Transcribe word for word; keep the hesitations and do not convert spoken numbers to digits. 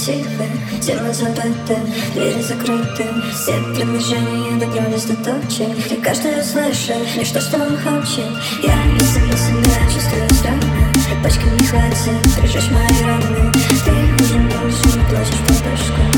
тихо, тела забыты, двери закрыты. Все предложения добрались до точек, и каждый услышит лишь то, что он хочет. Я не себе себя чувствую странно, пачки не хватит, прижечь мои раны. Ты уже больше не плачешь подушку.